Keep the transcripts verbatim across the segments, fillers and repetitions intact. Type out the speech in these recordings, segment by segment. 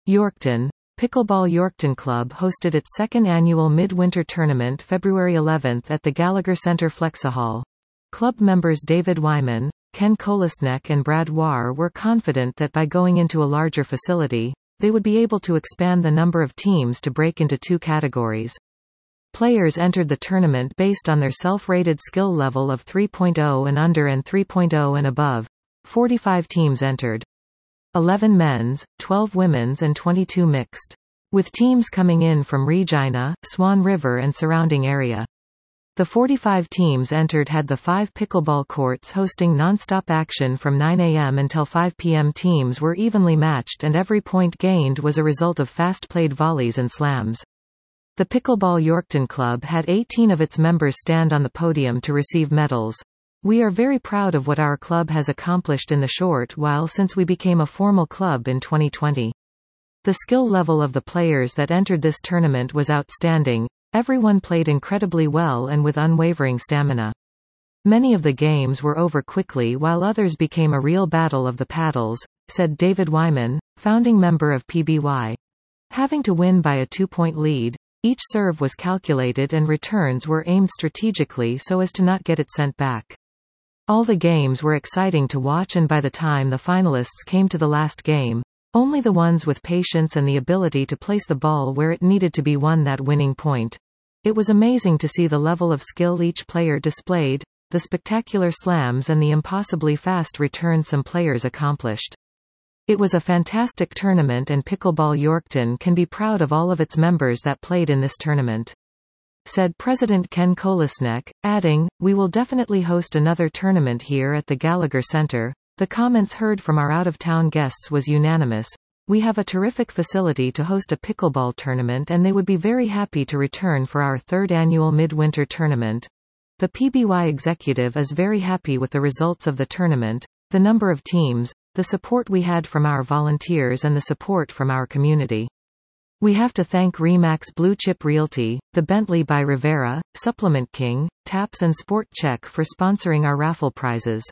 Yorkton. Pickleball Yorkton Club hosted its second annual Midwinter Tournament February eleventh at the Gallagher Centre Flexahall. Club members David Wyman, Ken Kolesnek and Brad Warr were confident that by going into a larger facility, they would be able to expand the number of teams to break into two categories. Players entered the tournament based on their self-rated skill level of three point oh and under and three point oh and above. forty-five teams entered. eleven men's, twelve women's and twenty-two mixed. With teams coming in from Regina, Swan River and surrounding area. The forty-five teams entered had the five pickleball courts hosting non-stop action from nine a m until five p m Teams were evenly matched and every point gained was a result of fast-played volleys and slams. The Pickleball Yorkton Club had eighteen of its members stand on the podium to receive medals. We are very proud of what our club has accomplished in the short while since we became a formal club in twenty twenty. The skill level of the players that entered this tournament was outstanding. Everyone played incredibly well and with unwavering stamina. Many of the games were over quickly while others became a real battle of the paddles, said David Wyman, founding member of P B Y. Having to win by a two-point lead, each serve was calculated and returns were aimed strategically so as to not get it sent back. All the games were exciting to watch and by the time the finalists came to the last game, only the ones with patience and the ability to place the ball where it needed to be won that winning point. It was amazing to see the level of skill each player displayed, the spectacular slams and the impossibly fast returns some players accomplished. It was a fantastic tournament and Pickleball Yorkton can be proud of all of its members that played in this tournament, said President Ken Kolesnek, adding, "We will definitely host another tournament here at the Gallagher Centre." The comments heard from our out-of-town guests was unanimous. We have a terrific facility to host a pickleball tournament and they would be very happy to return for our third annual midwinter tournament. The P B Y executive is very happy with the results of the tournament, the number of teams, the support we had from our volunteers and the support from our community. We have to thank Remax Blue Chip Realty, the Bentley by Rivera, Supplement King, Taps and Sport Check for sponsoring our raffle prizes.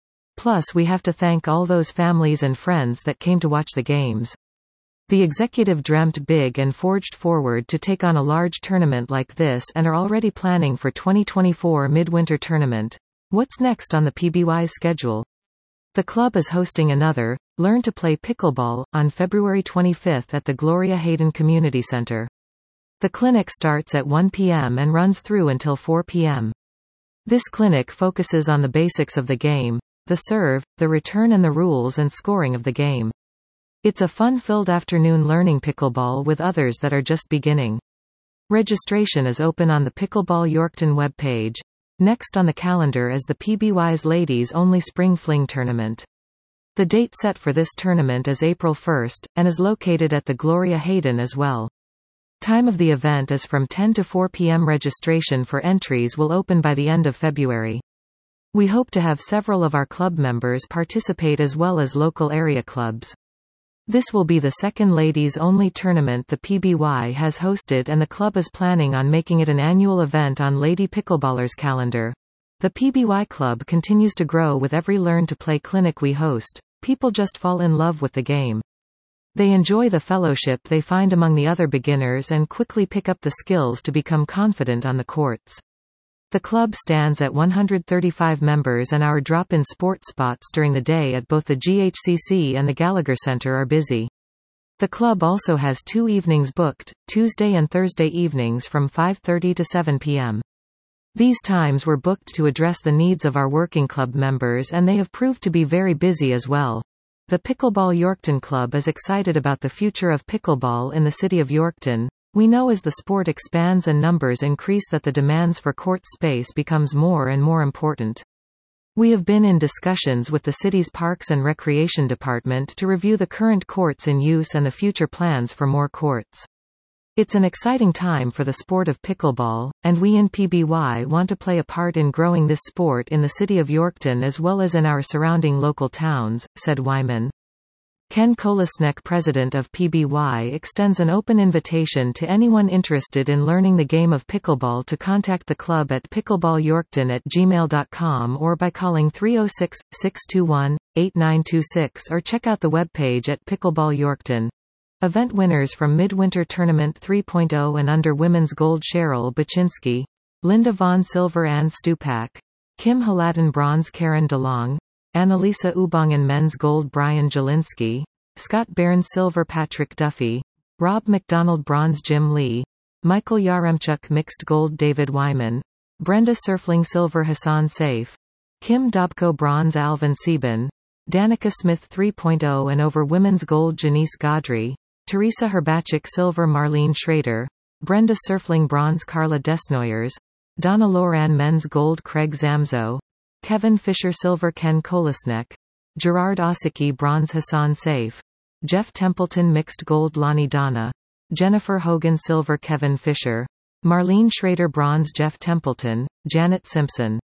Plus we have to thank all those families and friends that came to watch the games. The executive dreamt big and forged forward to take on a large tournament like this and are already planning for twenty twenty-four Midwinter Tournament. What's next on the P B Y's schedule? The club is hosting another, Learn to Play Pickleball, on February twenty-fifth at the Gloria Hayden Community Center. The clinic starts at one p m and runs through until four p m This clinic focuses on the basics of the game, the serve, the return and the rules and scoring of the game. It's a fun-filled afternoon learning pickleball with others that are just beginning. Registration is open on the Pickleball Yorkton webpage. Next on the calendar is the P B Y's Ladies Only Spring Fling Tournament. The date set for this tournament is April first, and is located at the Gloria Hayden as well. Time of the event is from ten to four p m Registration for entries will open by the end of February. We hope to have several of our club members participate as well as local area clubs. This will be the second ladies-only tournament the P B Y has hosted and the club is planning on making it an annual event on Lady Pickleballers calendar. The P B Y club continues to grow with every Learn to Play clinic we host. People just fall in love with the game. They enjoy the fellowship they find among the other beginners and quickly pick up the skills to become confident on the courts. The club stands at one hundred thirty-five members and our drop-in sport spots during the day at both the G H C C and the Gallagher Centre are busy. The club also has two evenings booked, Tuesday and Thursday evenings from five thirty to seven p m These times were booked to address the needs of our working club members and they have proved to be very busy as well. The Pickleball Yorkton Club is excited about the future of pickleball in the city of Yorkton. We know as the sport expands and numbers increase that the demands for court space becomes more and more important. We have been in discussions with the city's Parks and Recreation Department to review the current courts in use and the future plans for more courts. It's an exciting time for the sport of pickleball, and we in P B Y want to play a part in growing this sport in the city of Yorkton as well as in our surrounding local towns, said Wyman. Ken Kolesnek, president of P B Y, extends an open invitation to anyone interested in learning the game of pickleball to contact the club at pickleballyorkton at gmail dot com or by calling three oh six, six two one, eight nine two six or check out the webpage at Pickleball Yorkton. Event winners from Midwinter Tournament three point oh and under Women's Gold: Cheryl Bachinski, Linda Vaughn. Silver: Ann Stupak, Kim Halatin. Bronze: Karen DeLong, Annalisa Ubongan. Men's Gold: Brian Jelinski, Scott Barron. Silver: Patrick Duffy, Rob McDonald. Bronze: Jim Lee, Michael Yaremchuk. Mixed Gold: David Wyman, Brenda Surfling. Silver: Hassan Saif, Kim Dobko. Bronze: Alvin Sieben, Danica Smith. three point oh and over Women's Gold: Janice Gaudry, Teresa Herbachik. Silver: Marlene Schrader, Brenda Surfling. Bronze: Carla Desnoyers, Donna Loran. Men's Gold: Craig Zamzo, Kevin Fisher. Silver: Ken Kolisnek, Gerard Osicki. Bronze: Hassan Saif, Jeff Templeton. Mixed Gold: Lonnie Donna, Jennifer Hogan. Silver: Kevin Fisher, Marlene Schrader. Bronze: Jeff Templeton, Janet Simpson.